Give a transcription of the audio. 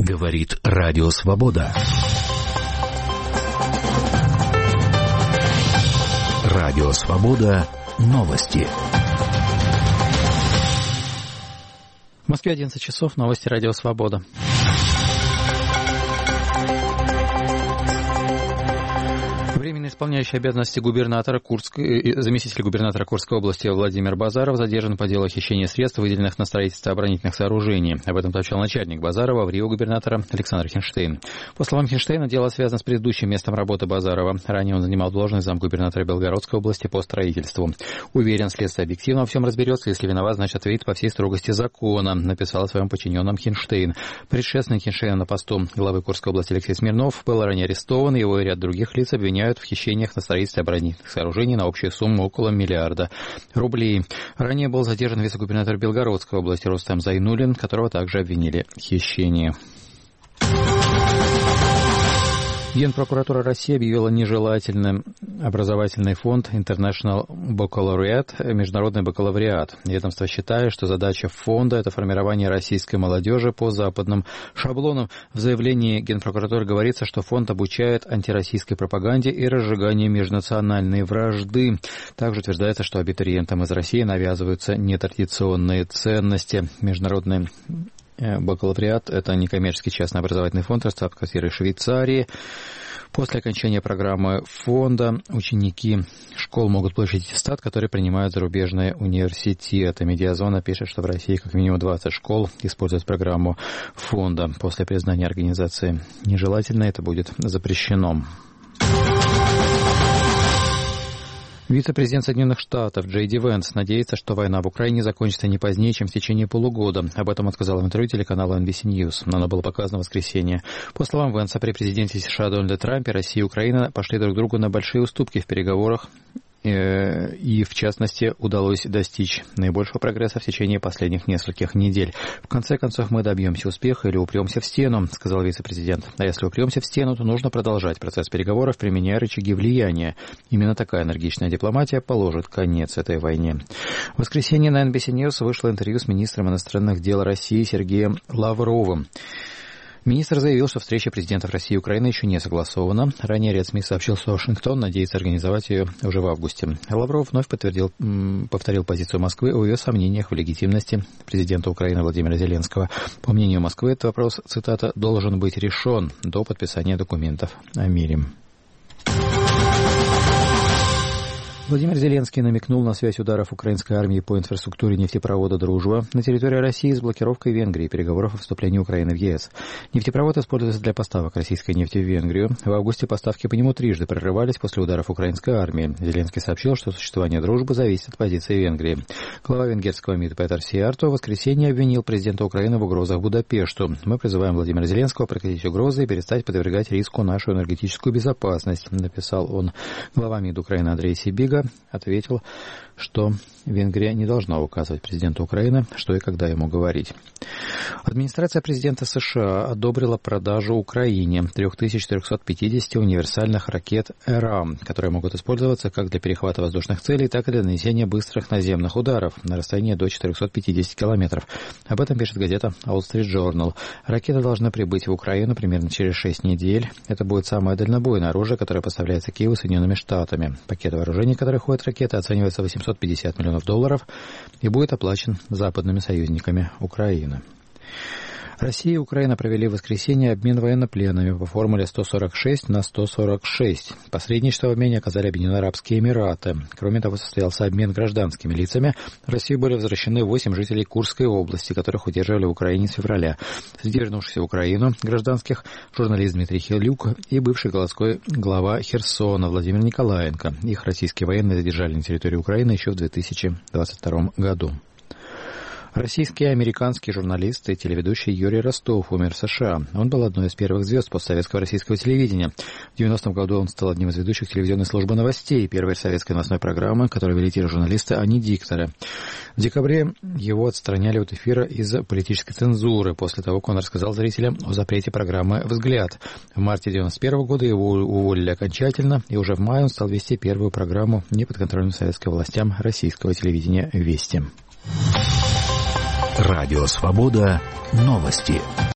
Говорит Радио Свобода. Радио Свобода. Новости. В Москве 11 часов. Новости Радио Свобода. Временно исполняющий обязанности заместитель губернатора Курской области Владимир Базаров задержан по делу хищения средств, выделенных на строительство оборонительных сооружений. Об этом сообщил начальник Базарова в Рио губернатора Александр Хинштейн. По словам Хинштейна, дело связано с предыдущим местом работы Базарова. Ранее он занимал должность замгубернатора Белгородской области по строительству. Уверен, следствие объективно во всем разберется. Если виноват, значит ответит по всей строгости закона, написал о своем подчиненном Хинштейн. Предшественник Хинштейна на посту главы Курской области Алексей Смирнов был ранее арестован. Его и ряд других лиц обвиняют в хищениях на строительстве оборонительных сооружений на общую сумму около 1 миллиарда рублей. Ранее был задержан вице-губернатор Белгородской области Рустам Зайнуллин, которого также обвинили в хищении. Генпрокуратура России объявила нежелательным образовательный фонд International Baccalaureate, международный бакалавриат. Ведомство считает, что задача фонда – это формирование российской молодежи по западным шаблонам. В заявлении Генпрокуратуры говорится, что фонд обучает антироссийской пропаганде и разжиганию межнациональной вражды. Также утверждается, что абитуриентам из России навязываются нетрадиционные ценности. Международный бакалавриат – это некоммерческий частный образовательный фонд, штаб-квартиры Швейцарии. После окончания программы фонда ученики школ могут получить аттестат, который принимают зарубежные университеты. Медиазона пишет, что в России как минимум 20 школ используют программу фонда. После признания организации нежелательной это будет запрещено. Вице-президент Соединенных Штатов Джей Ди Венс надеется, что война в Украине закончится не позднее, чем в течение полугода. Об этом он сказал в интервью телеканалу NBC News. Оно было показано в воскресенье. По словам Венса, при президенте США Дональде Трампе Россия и Украина пошли друг другу на большие уступки в переговорах. И, в частности, удалось достичь наибольшего прогресса в течение последних нескольких недель. В конце концов, мы добьемся успеха или упремся в стену, сказал вице-президент. А если упремся в стену, то нужно продолжать процесс переговоров, применяя рычаги влияния. Именно такая энергичная дипломатия положит конец этой войне. В воскресенье на NBC News вышло интервью с министром иностранных дел России Сергеем Лавровым. Министр заявил, что встреча президентов России и Украины еще не согласована. Ранее ряд СМИ сообщил, что Вашингтон надеется организовать ее уже в августе. Лавров вновь повторил позицию Москвы о ее сомнениях в легитимности президента Украины Владимира Зеленского. По мнению Москвы, этот вопрос, цитата, «должен быть решен до подписания документов о мире». Владимир Зеленский намекнул на связь ударов украинской армии по инфраструктуре нефтепровода «Дружба» на территории России с блокировкой Венгрии переговоров о вступлении Украины в ЕС. Нефтепровод используется для поставок российской нефти в Венгрию. В августе поставки по нему трижды прерывались после ударов украинской армии. Зеленский сообщил, что существование «Дружбы» зависит от позиции Венгрии. Глава венгерского МИД Петер Сиярто в воскресенье обвинил президента Украины в угрозах Будапешту. «Мы призываем Владимира Зеленского прекратить угрозы и перестать подвергать риску нашу энергетическую безопасность», написал он. Глава МИД Украины Андрей Сибига ответил, что Венгрия не должна указывать президенту Украины, что и когда ему говорить. Администрация президента США одобрила продажу Украине 3450 универсальных ракет РАМ, которые могут использоваться как для перехвата воздушных целей, так и для нанесения быстрых наземных ударов на расстоянии до 450 километров. Об этом пишет газета Wall Street Journal. Ракеты должны прибыть в Украину примерно через 6 недель. Это будет самое дальнобойное оружие, которое поставляется Киеву Соединенными Штатами. Пакет вооружений, в который входят ракеты, оценивается в $850 миллионов и будет оплачен западными союзниками Украины. Россия и Украина провели в воскресенье обмен военнопленными по формуле 146/146. Посредничество в обмене оказали Объединенные Арабские Эмираты. Кроме того, состоялся обмен гражданскими лицами. В Россию были возвращены 8 жителей Курской области, которых удерживали в Украине с февраля. Среди вернувшихся в Украину гражданских журналист Дмитрий Хилюк и бывший городской глава Херсона Владимир Николаенко. Их российские военные задержали на территории Украины еще в 2022 году. Российский и американский журналист и телеведущий Юрий Ростов умер в США. Он был одной из первых звезд постсоветского российского телевидения. В 90-м году он стал одним из ведущих телевизионной службы новостей, первой советской новостной программы, которую вели тележурналисты, а не дикторы. В декабре его отстраняли от эфира из-за политической цензуры, после того, как он рассказал зрителям о запрете программы «Взгляд». В марте 1991 года его уволили окончательно, и уже в мае он стал вести первую программу неподконтрольным советским властям российского телевидения «Вести». Радио Свобода. Новости.